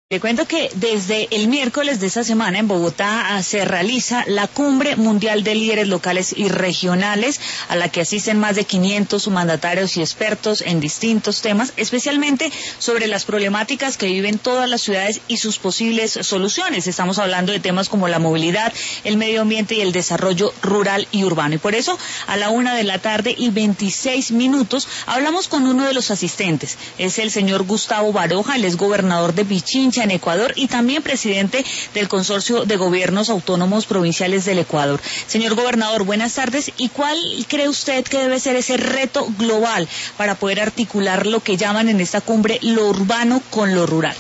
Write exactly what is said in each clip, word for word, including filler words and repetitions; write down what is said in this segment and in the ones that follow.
Le cuento que desde el miércoles de esta semana en Bogotá se realiza la Cumbre Mundial de Líderes Locales y Regionales, a la que asisten más de quinientos mandatarios y expertos en distintos temas, especialmente sobre las problemáticas que viven todas las ciudades y sus posibles soluciones. Estamos hablando de temas como la movilidad, el medio ambiente y el desarrollo rural y urbano. Y por eso, a la una de la tarde y veintiséis minutos, hablamos con uno de los asistentes. Es el señor Gustavo Baroja, él es gobernador de Pichincha, en Ecuador, y también presidente del Consorcio de Gobiernos Autónomos Provinciales del Ecuador. Señor gobernador, buenas tardes. ¿Y cuál cree usted que debe ser ese reto global para poder articular lo que llaman en esta cumbre lo urbano con lo rural?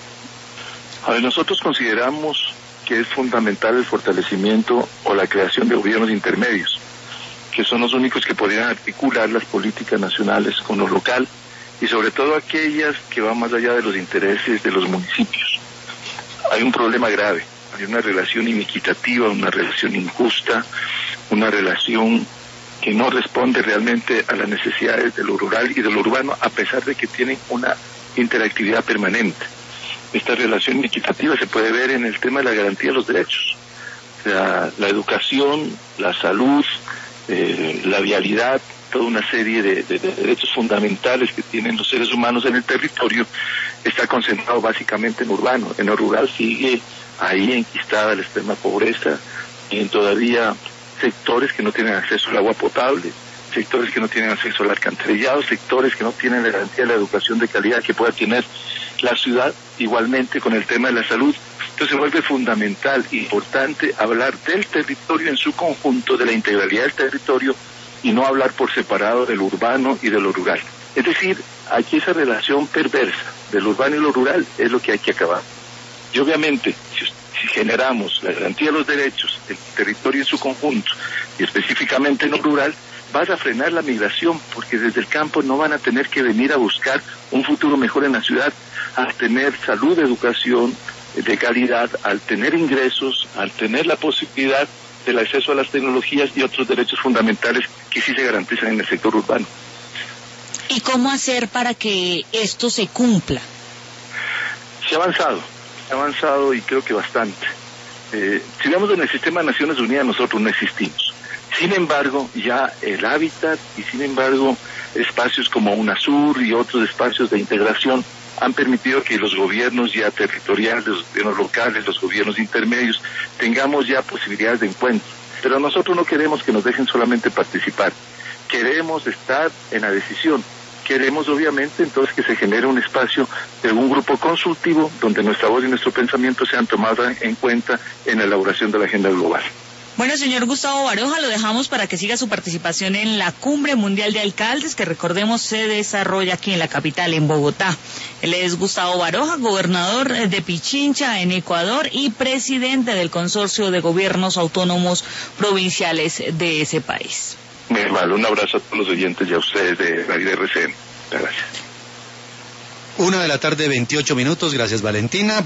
A ver, nosotros consideramos que es fundamental el fortalecimiento o la creación de gobiernos intermedios, que son los únicos que podrían articular las políticas nacionales con lo local, y sobre todo aquellas que van más allá de los intereses de los municipios. Hay un problema grave, hay una relación inequitativa, una relación injusta, una relación que no responde realmente a las necesidades de lo rural y de lo urbano, a pesar de que tienen una interactividad permanente. Esta relación inequitativa se puede ver en el tema de la garantía de los derechos. La, la educación, la salud, eh, la vialidad, toda una serie de, de, de derechos fundamentales que tienen los seres humanos en el territorio, está concentrado básicamente en urbano. En lo rural sigue ahí enquistada la extrema pobreza, en todavía sectores que no tienen acceso al agua potable, sectores que no tienen acceso al alcantarillado, sectores que no tienen la garantía de la educación de calidad que pueda tener la ciudad, igualmente con el tema de la salud. Entonces se vuelve fundamental e importante hablar del territorio en su conjunto, de la integralidad del territorio, y no hablar por separado del urbano y de lo rural. Es decir, aquí esa relación perversa del urbano y lo rural es lo que hay que acabar. Y obviamente, si, si generamos la garantía de los derechos, el territorio en su conjunto, y específicamente en lo rural, vas a frenar la migración, porque desde el campo no van a tener que venir a buscar un futuro mejor en la ciudad, al tener salud, educación de calidad, al tener ingresos, al tener la posibilidad del acceso a las tecnologías y otros derechos fundamentales que sí se garantizan en el sector urbano. ¿Y cómo hacer para que esto se cumpla? Se ha avanzado, se ha avanzado y creo que bastante. Eh, si vemos en el sistema de Naciones Unidas, nosotros no existimos. Sin embargo, ya el hábitat y sin embargo espacios como UNASUR y otros espacios de integración han permitido que los gobiernos ya territoriales, los gobiernos locales, los gobiernos intermedios, tengamos ya posibilidades de encuentro. Pero nosotros no queremos que nos dejen solamente participar, queremos estar en la decisión, queremos obviamente entonces que se genere un espacio de un grupo consultivo donde nuestra voz y nuestro pensamiento sean tomados en cuenta en la elaboración de la agenda global. Bueno, señor Gustavo Baroja, lo dejamos para que siga su participación en la Cumbre Mundial de Alcaldes, que recordemos se desarrolla aquí en la capital, en Bogotá. Él es Gustavo Baroja, gobernador de Pichincha, en Ecuador, y presidente del Consorcio de Gobiernos Autónomos Provinciales de ese país. Muy mal, un abrazo a todos los oyentes y a ustedes de Radio R C N. Gracias. Una de la tarde, veintiocho minutos. Gracias, Valentina.